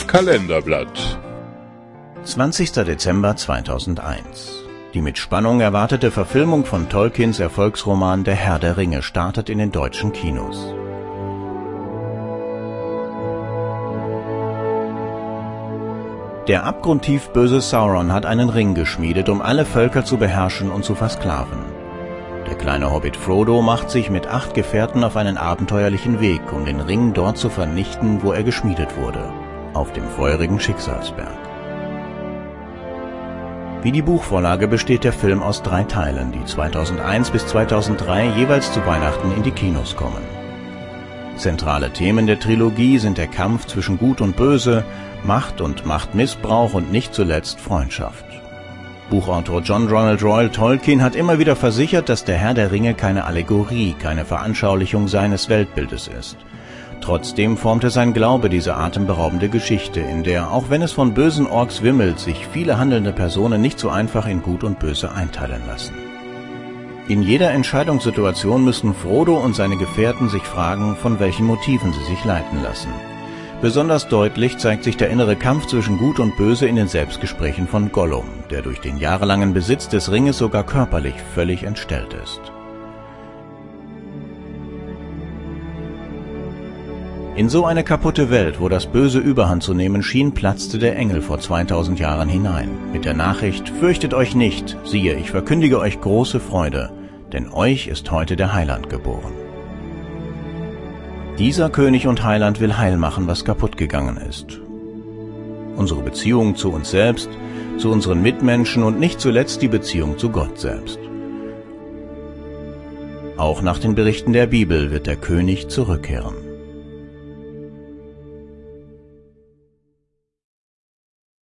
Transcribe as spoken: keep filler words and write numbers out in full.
Kalenderblatt. zwanzigster Dezember zweitausendeins. Die mit Spannung erwartete Verfilmung von Tolkiens Erfolgsroman Der Herr der Ringe startet in den deutschen Kinos. Der abgrundtief böse Sauron hat einen Ring geschmiedet, um alle Völker zu beherrschen und zu versklaven. Der kleine Hobbit Frodo macht sich mit acht Gefährten auf einen abenteuerlichen Weg, um den Ring dort zu vernichten, wo er geschmiedet wurde, auf dem feurigen Schicksalsberg. Wie die Buchvorlage besteht der Film aus drei Teilen, die zweitausendeins bis zweitausenddrei jeweils zu Weihnachten in die Kinos kommen. Zentrale Themen der Trilogie sind der Kampf zwischen Gut und Böse, Macht und Machtmissbrauch und nicht zuletzt Freundschaft. Buchautor John Ronald Reuel Tolkien hat immer wieder versichert, dass der Herr der Ringe keine Allegorie, keine Veranschaulichung seines Weltbildes ist. Trotzdem formte sein Glaube diese atemberaubende Geschichte, in der, auch wenn es von bösen Orks wimmelt, sich viele handelnde Personen nicht so einfach in Gut und Böse einteilen lassen. In jeder Entscheidungssituation müssen Frodo und seine Gefährten sich fragen, von welchen Motiven sie sich leiten lassen. Besonders deutlich zeigt sich der innere Kampf zwischen Gut und Böse in den Selbstgesprächen von Gollum, der durch den jahrelangen Besitz des Ringes sogar körperlich völlig entstellt ist. In so eine kaputte Welt, wo das Böse Überhand zu nehmen schien, platzte der Engel vor zweitausend Jahren hinein, mit der Nachricht: Fürchtet euch nicht, siehe, ich verkündige euch große Freude, denn euch ist heute der Heiland geboren. Dieser König und Heiland will heil machen, was kaputt gegangen ist. Unsere Beziehung zu uns selbst, zu unseren Mitmenschen und nicht zuletzt die Beziehung zu Gott selbst. Auch nach den Berichten der Bibel wird der König zurückkehren.